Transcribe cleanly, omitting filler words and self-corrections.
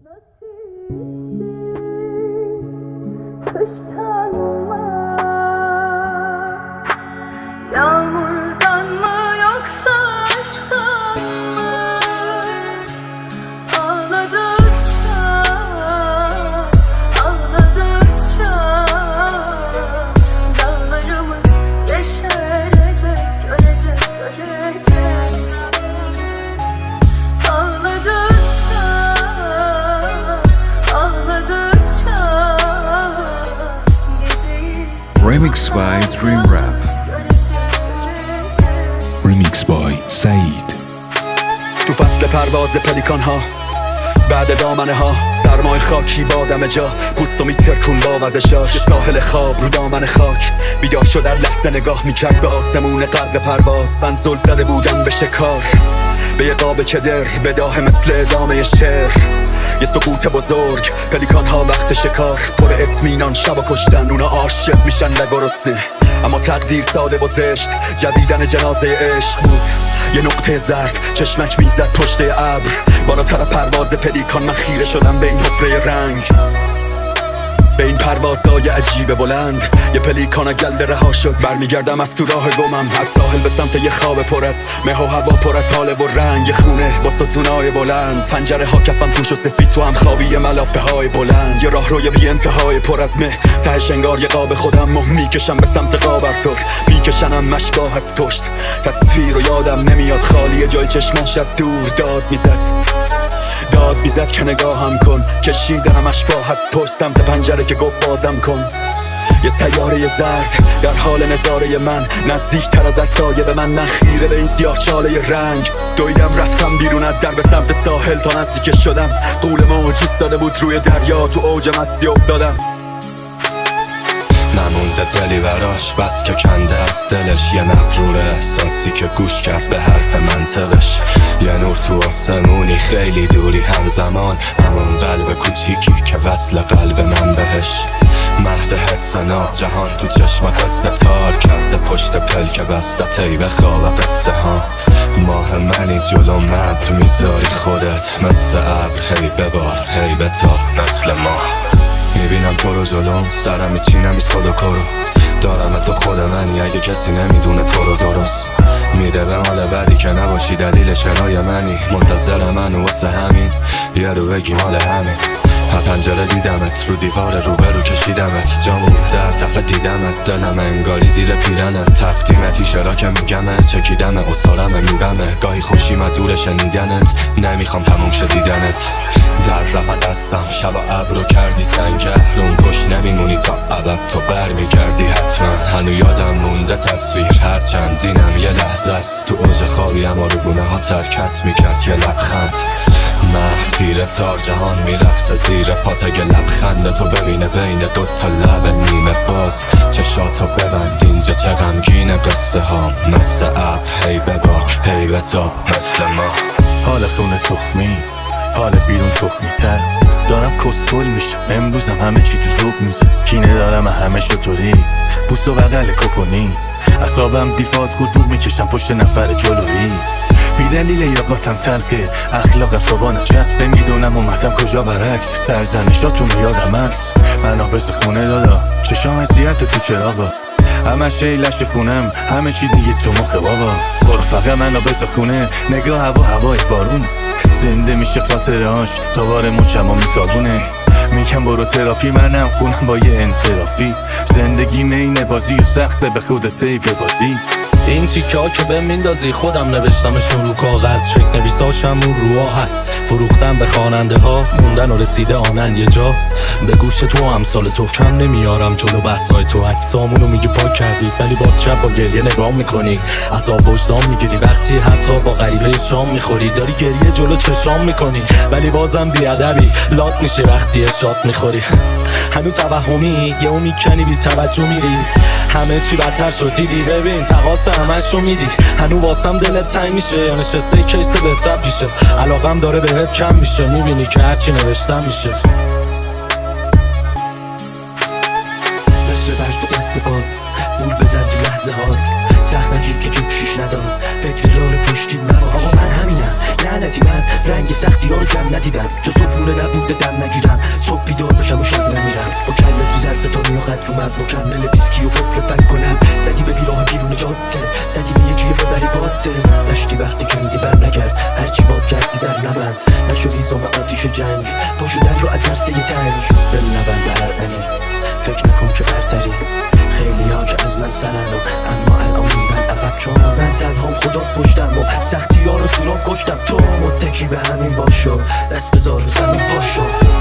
Yağmurdan mı yoksa aşktan mı? Ağladıkça, ağladıkça dağlarımız yeşerecek, görecek, görecek. Ağladıkça, ağladıkça geceyi Remix by Dream Rap. Remix by سعید. تو فصل پرواز پلیکان ها بعد دامنه ها سرمای خاکی با دم جا پوستو میترکون با وزشاش ساحل خواب رو دامن خاک بیدار شد در لحظه نگاه میکرد به آسمون غرق پرواز من زل زده بودم به شکار به یه قاب کدر بداه مثل ادامه شعر یه سکوت بزرگ پلیکان ها وقت شکار پر اطمینان شب و کشتن اونا عاشق میشن و گرسنه اما تقدیر ساده و زشت جدیدن جنازه عشق بود یه نقطه زرد چشمک میزد پشت ابر بالاتر پرواز پلیکان من خیره شدم به این حفره رنگ به این پروازهای عجیب بلند یه پلیکان گلده رها شد برمیگردم از تو راه گمم از ساحل به سمت یه خواب پر از مه و هوا پر از حاله و رنگ خونه با ستونای بلند پنجره ها کفن پوش و سفید تو هم خوابی ملافه های بلند یه راه روی بی انتهای پر از مه تهش انگار یه قاب خودم میکشم به سمت قابرتور میکشنم مشباه از پشت تصویر و یادم نمیاد خالی جای چشماش از دور داد میزد که نگاهم کن کشیدنم اشباه از پشت سمت پنجره که گفت بازم کن یه سیاره زرد در حال نظاره من نزدیکتر از سایه به من خیره به این سیاه چاله رنگ دویدم رفتم بیرون از در به سمت ساحل تا نزدیک شدم قول موج ایستاده بود روی دریا تو اوج مستی افتادم نمونده دلی براش بس که کنده از دلش یه مغرور احساسی که گوش کرد به حرف منطقش یه نور تو آسمونی خیلی دوری همزمان همون قلب کوچیکی که وصل قلب من بهش مهد حس ناب جهان تو چشمات استتار کرده پشت پلک بسته طیب خواب قصه ها ماه منی جلو مبر میذاری خودت مثل ابر هی ببار هی بتاب مثل ما میبینم تو رو جلوم سرم میچینم ایستاد و کرو دارم تو خود منی اگه کسی نمیدونه تو رو درست میده به مال بعدی که نباشی دلیل شنای منی منتظر من و واسه همین یه رو بگی مال همین پنجره دیدمت رو دیوار روبرو کشیدمت جامون در دفعه دیدمت دلم انگاری زیر پیرنت تقدیمتی شرا که میگمه چکیدمه اصارمه میومه گاهی خوشیم دور شنیدنت نمیخوام تموم شه دیدنت در رفت دستم شب و ابرو کردی سنگ اهرون پشت نمیمونی تا ابد تو برمیگردی حتما هنو یادم مونده تصویر هر چندینم یه لحظه است تو اوج خوابی اما رو گونه ها ترکت میکرد یه لبخند محو تیر تار جهان میرقصه زیر پات اگه لبخند تو ببینه بین دوتا لب نیمه باز چشاتو ببند اینجا چه غمگین قصه ها مثل ابر هی ببار هی بتاب مثل ما حال خونه تخمی حال بیرون تخمی تر دارم کسکل میشم امروزم همه چی تو ذوق میزه کینه دارم همه شطوری بوس و بغل کوپونی اصابم دیفالت کدوم میکشم پشت نفر جلویی بیدلیل یاقاتم تلقه اخلاقم صبحانه چسبه میدونم اومدم کجا برعکس سرزنشاتون یادم عکس من آبز خونه دادا چشام اذیت تو چراغا همه شیلش خونم همه چی دیگه تو مخه بابا برو فقط من آبز خونه نگاه هوای بارونه زنده میشه خاطرهاش دوباره مچمو میکابونه میگم برو تراپی منم خونم با یه انصرافی زندگی مینه بازی و سخته به خودت پی ببازی این تیکه ها که به میندازی خودم نوشتمشون رو کاغذ شک نویساشم اون روها هست فروختم به خواننده ها خوندن و رسیده آنن یه جا به گوش تو امثال تو کم نمیارم جلو بحثای تو عکسامونو میگی پاک کردی ولی باز شب با گریه نگاه میکنی عذاب وجدان میگیری وقتی حتی با غریبه شام میخوری داری گریه جلو چشام میکنی ولی بازم بیادبی لات میشه وقتی شات میخوری هنو توهمی یهو میکنی بی توجه میری همه چی بدتر شد دیدی ببین تقاس همشو میدی هنو واسم دلت تنگ میشه یا نشسته کیس بهتر پیشه علاقم داره بهت کم میشه میبینی که هرچی نوشتم میشه مثل برد تو دست باد وول بزن تو لحظه هات سخت نگیر که جوشیش نداد فکر راه پشتید نبا آقا من همینم لعنتی من رنگ سختی ها رو کم ندیدم جو صبح دیوونه نبوده دم نگیرم صبح بیدار بشم و شب نمیرم با کله تو ظرف تا و خط رو مرد مکمل ویسکی و قفل فک کنم زدی به بیراه بیرون جاده زدی به یکی ببری باده نشتی وقتی که میدی بر نگرد هرچی باد کردی در نبند نشدی زام آتیش جنگ پاشو در رو از عرصه تنگ دل نبند بر انی فکر نکن که برتری خیلی ها که از من سرن اما الان موندن عقب چون من تنهام خدا پشتم و سختی ها رو تو رو کشتم تو متکی به همین باشو دست بذار رو زمین پاشو